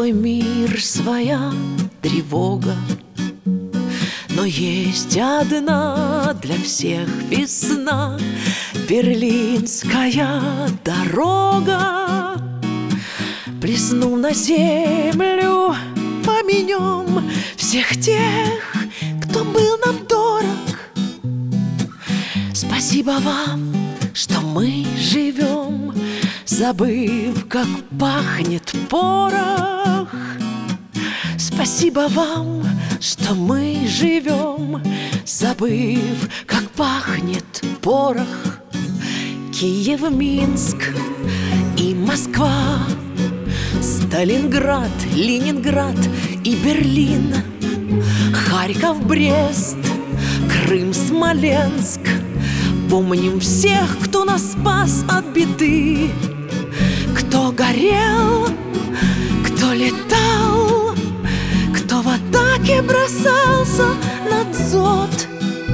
свой мир, своя тревога, но есть одна для всех весна, берлинская дорога. Плеснув на землю, поменем всех тех, кто был нам дорог. Спасибо вам, что мы живем, забыв, как пахнет порох. Спасибо вам, что мы живем, забыв, как пахнет порох. Киев, Минск и Москва, Сталинград, Ленинград и Берлин, Харьков, Брест, Крым, Смоленск. Помним всех, кто нас спас от беды, кто горел, кто летал, кто в атаке бросался на дзот.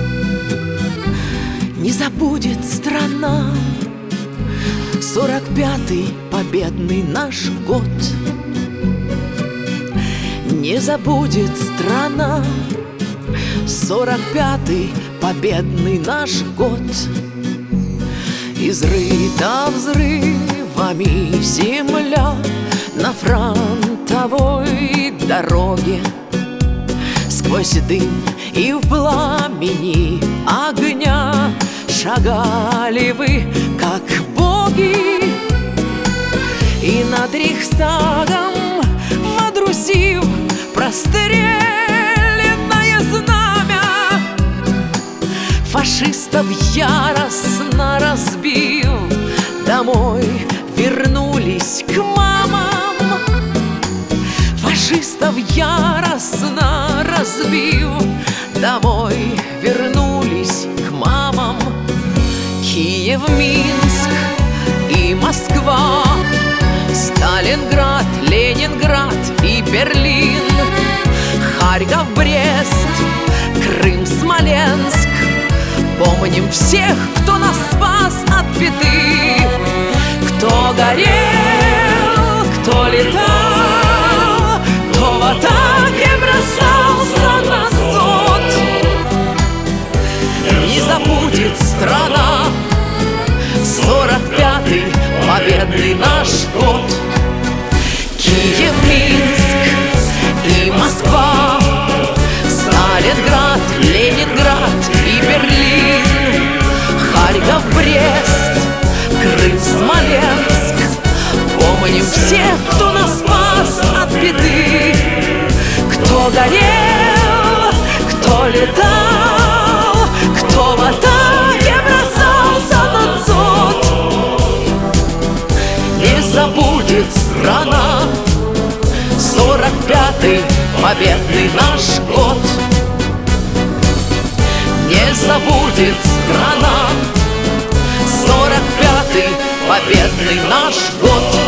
Не забудет страна 45-й победный наш год. Не забудет страна 45-й победный наш год. Изрыта взрывами земля на фронтовой дороге. Сквозь дым и в пламени огня шагали вы, как боги. И над Рейхстагом водрузив простреленное знамя, фашистов яростно разбив, домой вернулись к мамам. Фашистов яростно разбив, домой вернулись к мамам. Киев, Минск и Москва, Сталинград, Ленинград и Берлин, Харьков, Брест, Крым, Смоленск. Помним всех, кто нас спас от беды, кто горел, кто летал, кто в атаке бросался на зод. Не забудет страна 45-й победный наш год. Киев, Минск и Москва, Сталинград, Ленинград и Берлин, Харьков, Брест, Крым, Смоленск. Помним всех, кто нас спас от беды, кто горел, кто летал, кто в атаке бросался на дзот. Не забудет страна 45-й победный наш год. Не забудет страна 45-й победный наш год.